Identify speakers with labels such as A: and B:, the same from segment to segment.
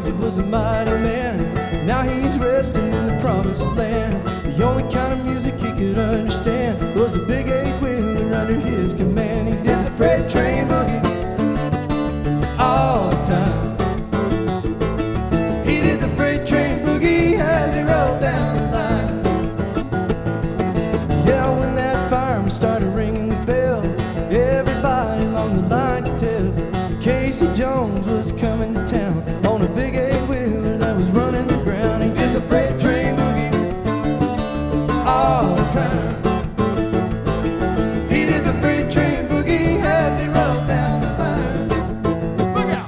A: he was a mighty man. Now he's resting in the promised land. The only kind of music he could understand was a big eight-wheeler under his command. He did the freight train boogie all the time. He did the freight train boogie as he rolled down the line. Yeah, when that fireman started ringing the bell, everybody along the line could tell Casey Jones was coming to town on a big eight-wheeler that was running the ground. He did the freight train boogie all the time. He did the freight train boogie as he rolled down the line. Look out!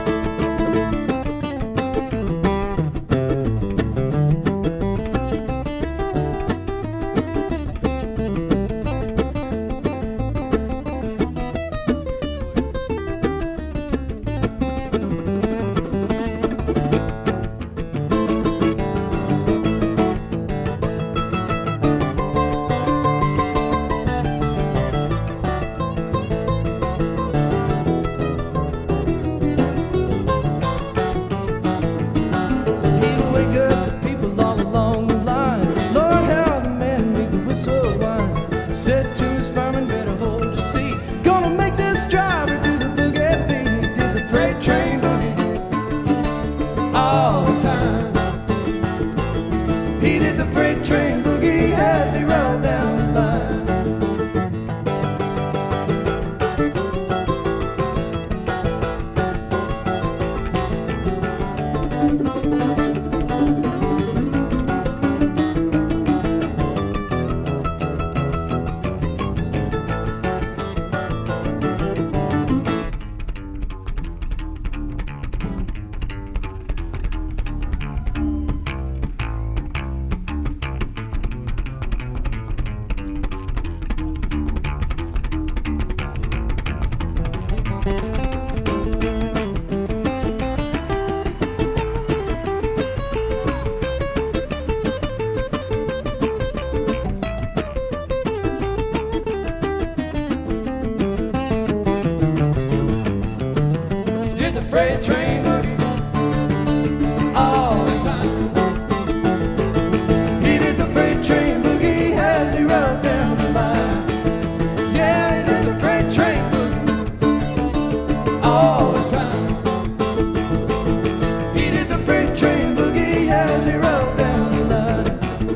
A: He did the freight train boogie as he rolled down the line. Freight train boogie all the time. He did the freight train boogie as he rolled down the line. Yeah, he did the freight train boogie all the time. He did the freight train boogie as he rolled down the line.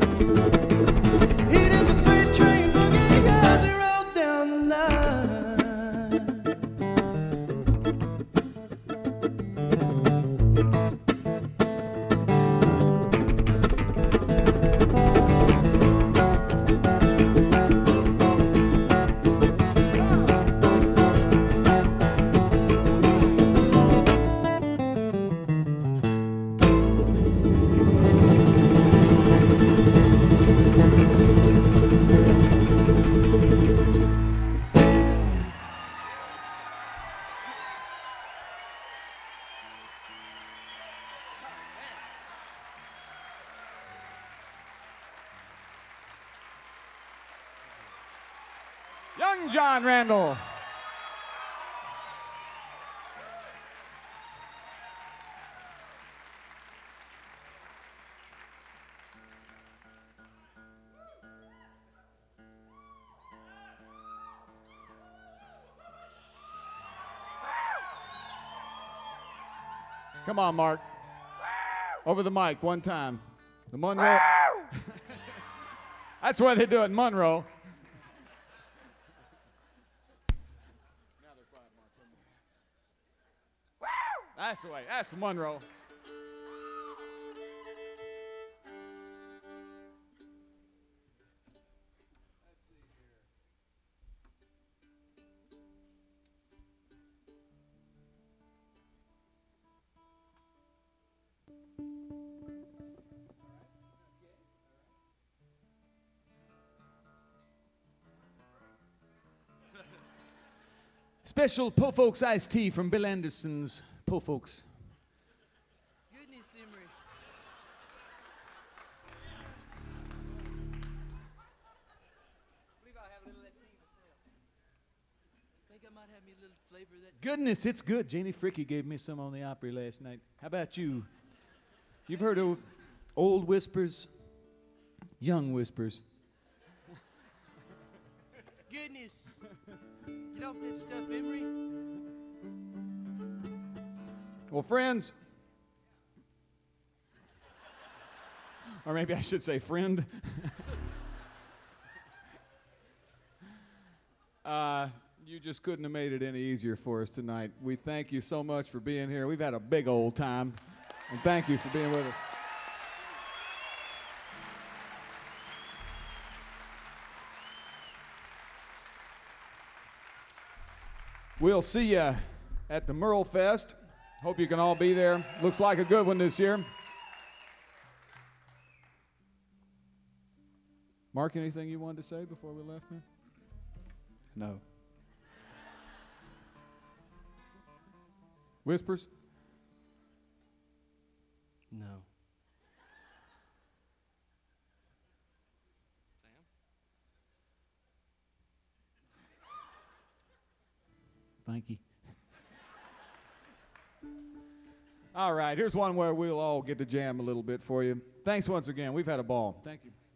A: He did the freight train boogie as he rolled down the line.
B: Young John Randall. Come on, Mark. Over the mic one time. The Monroe. That's why they do it in Monroe. That's the way. That's the Monroe. Special Po Folks iced tea from Bill Anderson's Po Folks.
C: Goodness, Emery. I believe I'll have a little of that tea myself. I think I might have me a little flavor that?
D: Goodness, it's good. Janie Fricky gave me some on the Opry last night. How about you? You've heard of old whispers, young whispers.
C: Goodness. Get off that stuff, Emery.
B: Well, friends, or maybe I should say friend. You just couldn't have made it any easier for us tonight. We thank you so much for being here. We've had a big old time, and thank you for being with us. We'll see you at the Merle Fest. Hope you can all be there. Looks like a good one this year. Mark, anything you wanted to say before we left, man?
D: No.
B: Whispers?
A: No.
D: Thank you.
B: All right, here's one where we'll all get to jam a little bit for you. Thanks once again. We've had a ball. Thank you.